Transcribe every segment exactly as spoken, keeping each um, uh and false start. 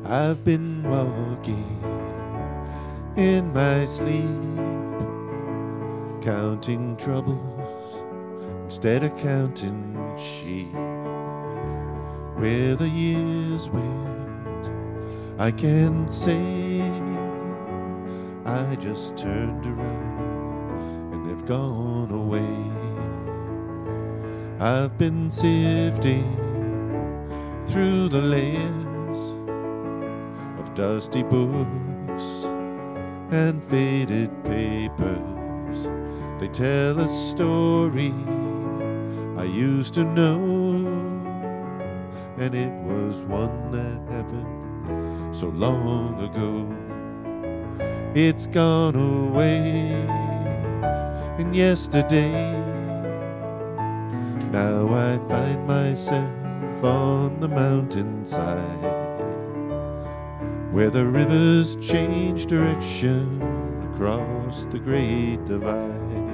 I've been walking in my sleep, counting troubles instead of counting sheep. Where the years went, I can't say. I just turned around and they've gone away. I've been sifting through the layers of dusty books and faded papers. They tell a story I used to know, and it was one that happened so long ago. It's gone away in yesterday. Now I find myself on the mountainside, where the rivers change direction across the great divide.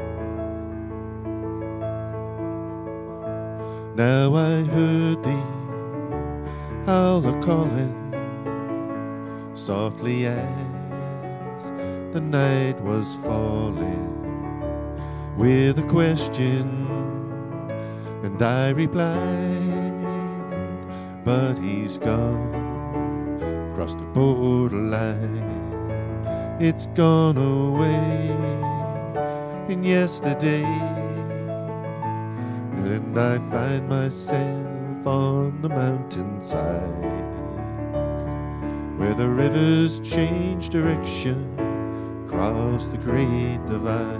Now I heard the howler calling softly as the night was falling, with a question, and I replied, but he's gone across the borderline. It's gone away in yesterday, and I find myself on the mountainside, where the rivers change direction across the great divide.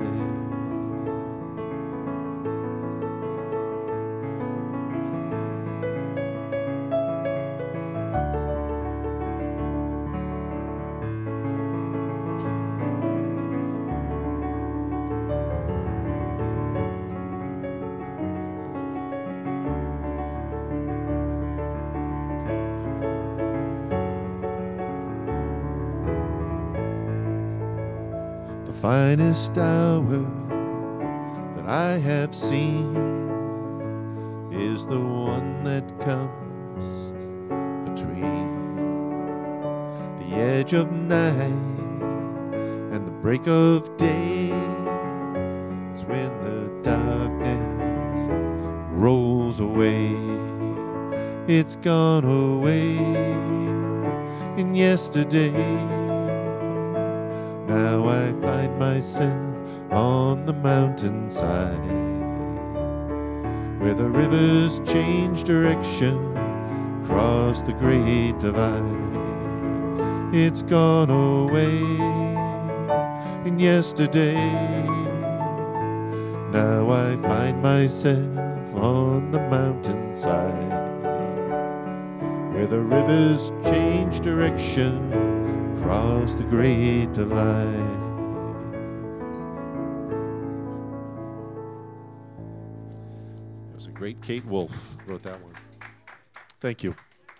Finest hour that I have seen is the one that comes between the edge of night and the break of day. It's when the darkness rolls away. It's gone away in yesterday. Now I find myself on the mountainside, where the rivers change direction across the great divide. It's gone away in yesterday. Now I find myself on the mountainside, where the rivers change direction across the great divide. It was a great Kate Wolf wrote that one. Thank you.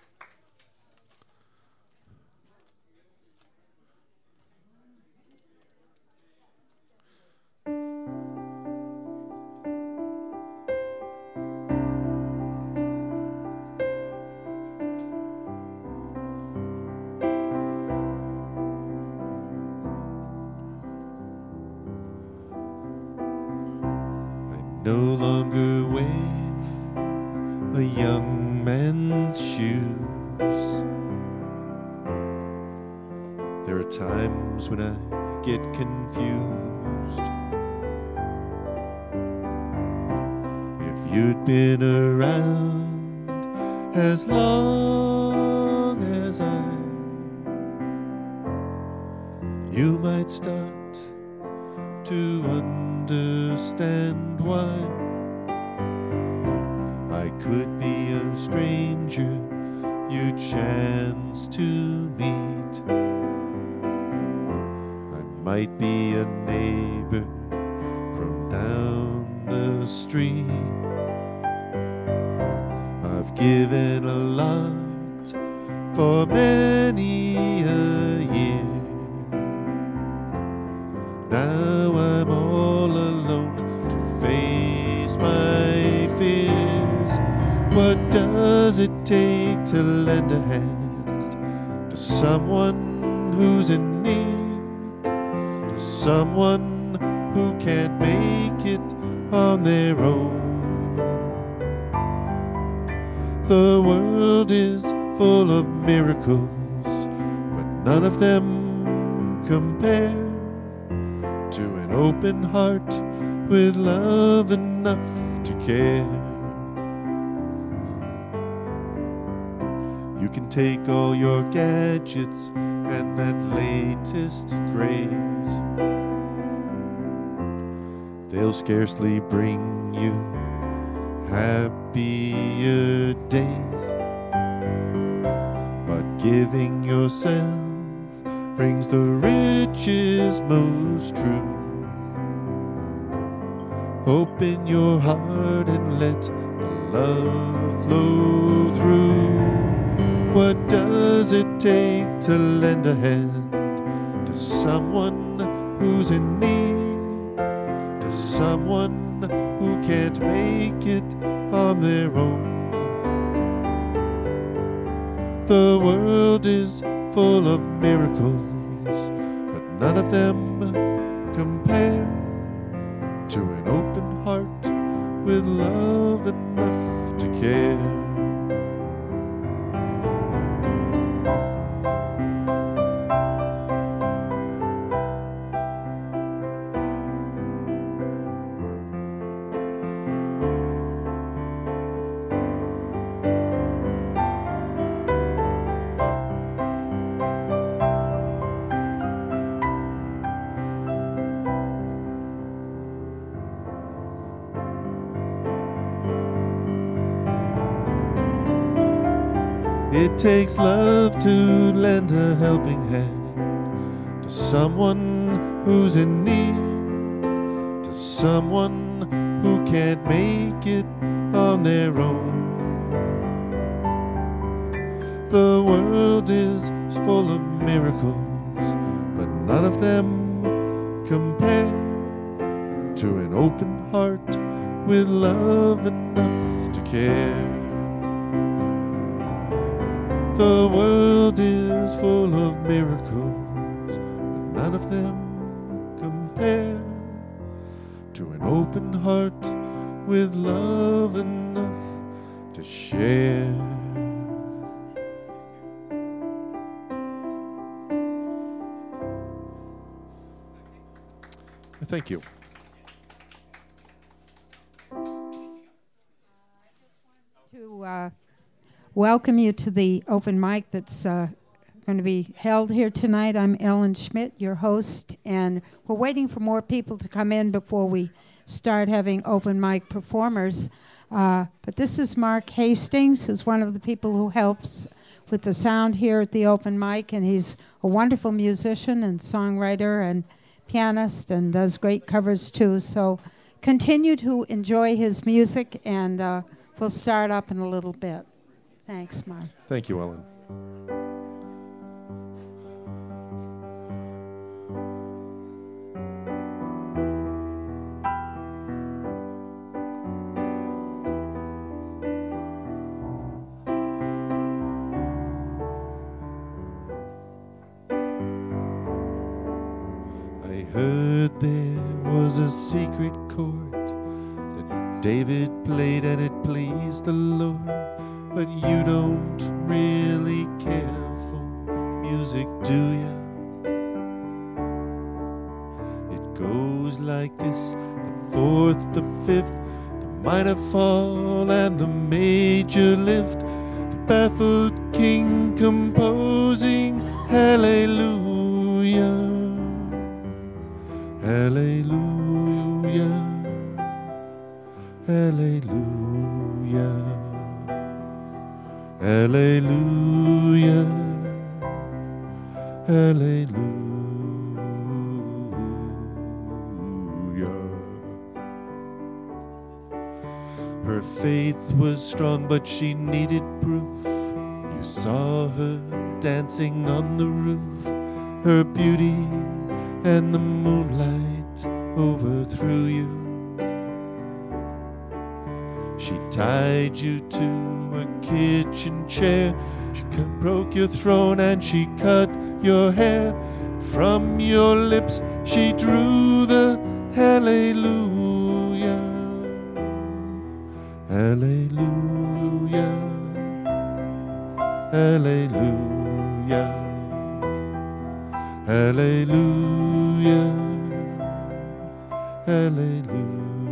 No longer wear a young man's shoes. There are times when I get confused. If you'd been around as long as I, you might start to understand why I could be a stranger you chance to meet. I might be a neighbor from down the street. I've given a lot for many a year. Now I'm all alone to face my fears. What does it take to lend a hand to someone who's in need, to someone who can't make it on their own. The world is full of miracles, but none of them compare to an open heart with love enough to care. You can take all your gadgets and that latest craze. They'll scarcely bring you happier days, but giving yourself brings the riches most true. Open your heart and let the love flow through. What does it take to lend a hand to someone who's in need, to someone who can't make it on their own? The world is full of miracles, but none of them compare to an open heart with love enough to care. It takes love to lend a helping hand to someone who's in need, to someone who can't make it on their own. The world is full of miracles, but none of them compare to an open heart with love enough to care. The world is full of miracles, but none of them compare to an open heart with love enough to share. Thank you. To uh, welcome you to the open mic that's uh, going to be held here tonight. I'm Ellen Schmidt, your host, and we're waiting for more people to come in before we start having open mic performers. Uh, but this is Mark Hastings, who's one of the people who helps with the sound here at the open mic, and he's a wonderful musician and songwriter and pianist and does great covers too. So continue to enjoy his music, and uh, we'll start up in a little bit. Thanks, Mark. Thank you, Ellen. I heard there was a secret chord that David played and it pleased the Lord. But you don't really care for music, do you? It goes like this: the fourth, the fifth, the minor fall, and the major lift. The baffled king composing hallelujah, hallelujah, hallelujah. Hallelujah, hallelujah. Her faith was strong, but she needed proof. You saw her dancing on the roof. Her beauty and the moonlight overthrew you. She tied you to a kitchen chair. She cut, broke your throne and she cut your hair. From your lips she drew the hallelujah. Hallelujah. Hallelujah. Hallelujah. Hallelujah.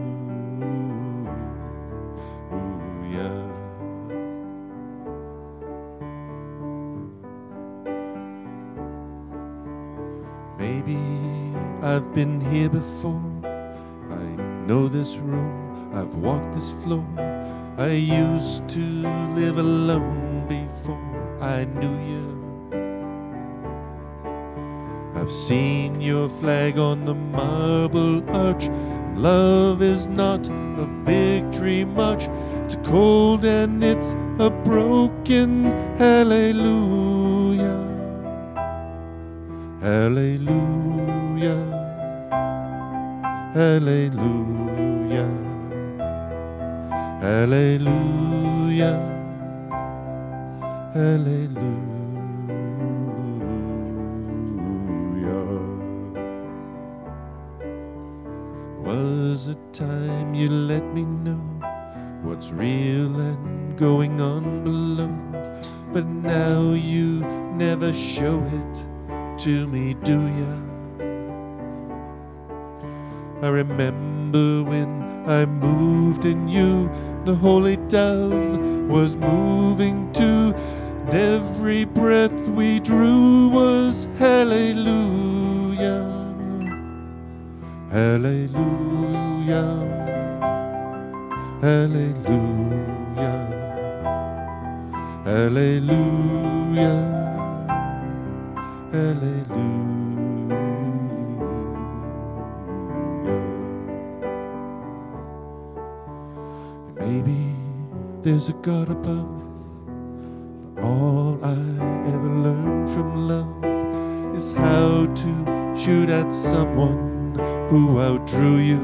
Maybe I've been here before. I know this room, I've walked this floor. I used to live alone before I knew you. I've seen your flag on the marble arch. Love is not a victory march. It's a cold and it's a broken hallelujah. Hallelujah. Hallelujah. Hallelujah. Hallelujah. Was a time you let me know what's real and going on below, but now you never show it to me, do ya? I remember when I moved in you, the holy dove was moving too, and every breath we drew was hallelujah. Hallelujah. Hallelujah. Hallelujah. Hallelujah. Maybe there's a God above, but all I ever learned from love is how to shoot at someone who outdrew you.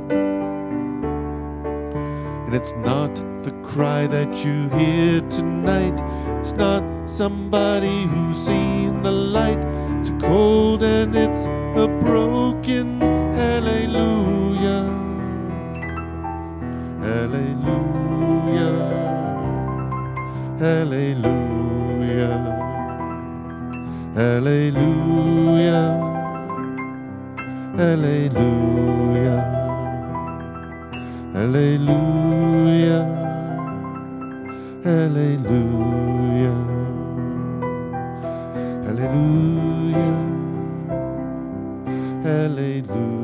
And it's not the cry that you hear tonight. It's not somebody who's seen the light. It's a cold and it's a broken hallelujah. Hallelujah. Hallelujah. Hallelujah. Hallelujah. Hallelujah. Hallelujah. Hallelujah. Hallelujah.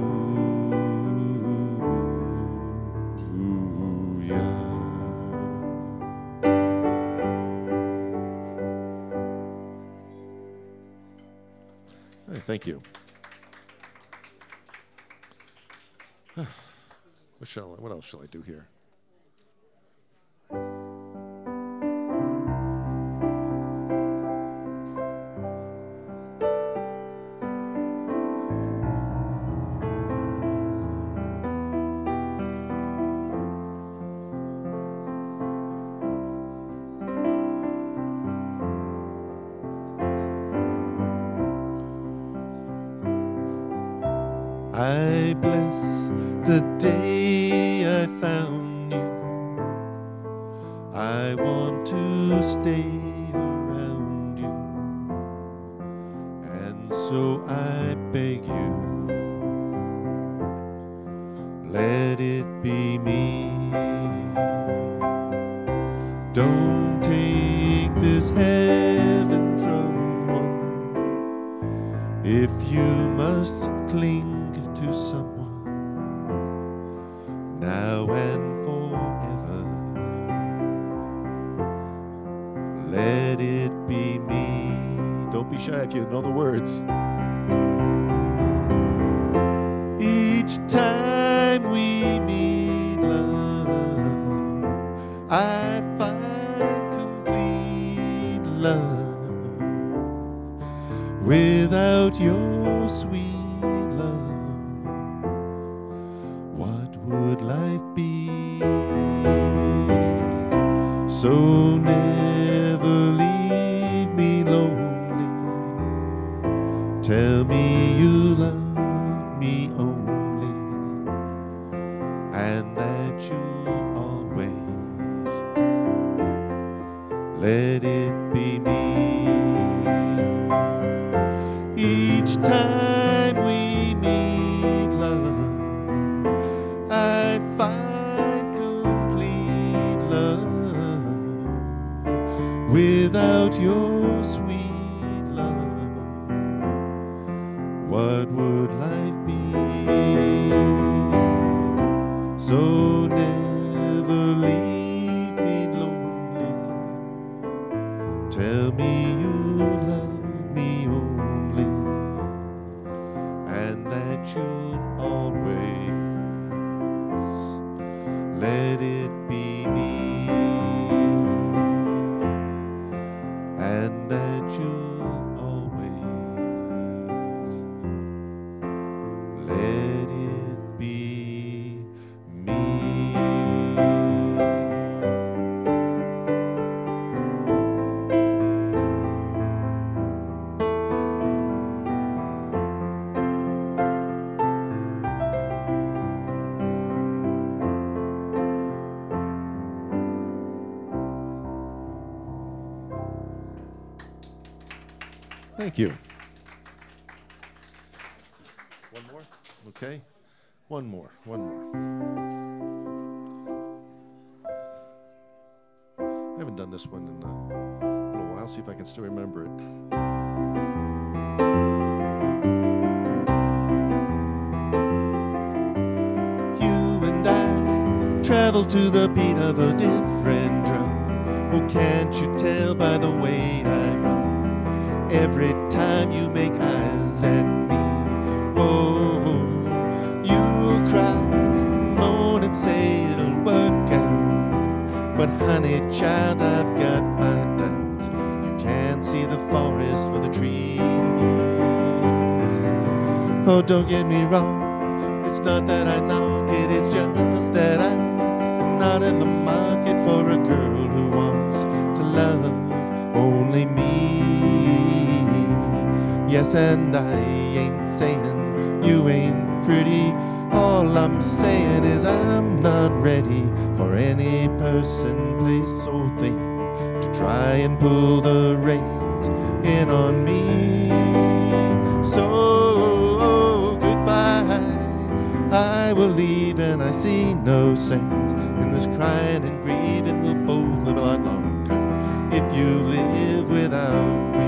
Hey, thank you. What shall I, what else shall I do here? I bless the day I found you. I want to stay around you, and so I beg you, let it be me. Don't take this heaven from one if you must cling to someone now and forever. Let it be me. Don't be shy if you know the words. Each time we meet, love, I find complete love. Without your sweet would life be? So never leave me lonely. Tell me you love me only, and that you always let it be me. Each time we meet, love, I find complete love. Without your sweet love, what would life be? So never leave me lonely. Tell me you love me only, and that you'll always let it be me, and that you'll always let it be me. Thank you. One more? Okay. One more. One more. I haven't done this one in a little while. See if I can still remember it. You and I travel to the beat of a different drum. Oh, can't you tell by the way I run? Every time you make eyes at me, oh, you cry and moan and say it'll work out. But honey child, I've got my doubts. You can't see the forest for the trees. Oh, don't get me wrong, it's not that I knock it, it's just that I am not in the market for a girl who wants to love only me. Yes, and I ain't saying you ain't pretty. All I'm saying is I'm not ready for any person, place, or thing to try and pull the reins in on me. So goodbye, I will leave, and I see no sense in this crying and grieving. We'll both live a lot longer if you live without me.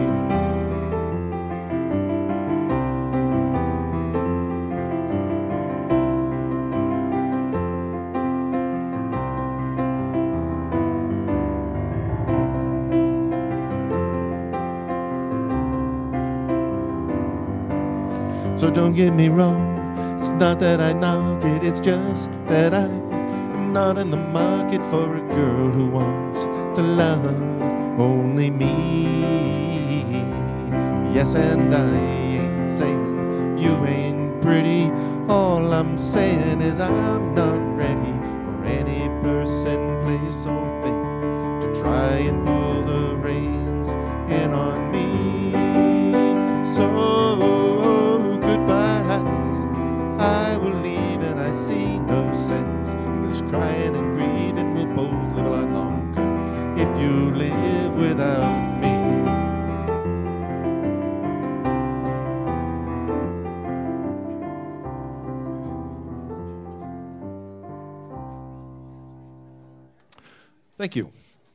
So don't get me wrong, it's not that I knock it, it's just that I am not in the market for a girl who wants to love only me. Yes, and I ain't saying you ain't pretty. All I'm saying is I'm not ready for any person, place, or thing to try and pull the reins in on me. So I will leave, and I see no sense in this crying and grieving. We'll both live a lot longer if you live without me. Thank you.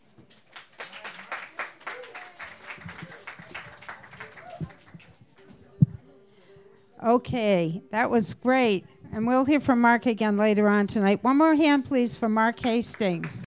Okay, that was great. And we'll hear from Mark again later on tonight. One more hand, please, for Mark Hastings.